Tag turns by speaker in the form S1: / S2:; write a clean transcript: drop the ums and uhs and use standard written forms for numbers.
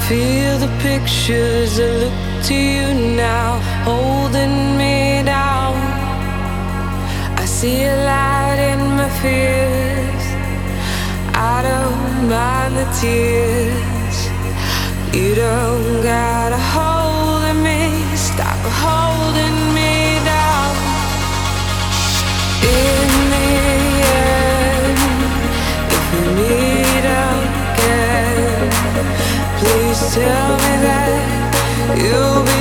S1: Feel the pictures that look to you now, holding me down. I see a light in my fears. I don't mind the tears. You don't gotta hold me, stop holding me down. In the end, if we meet again, please tell me that you'll be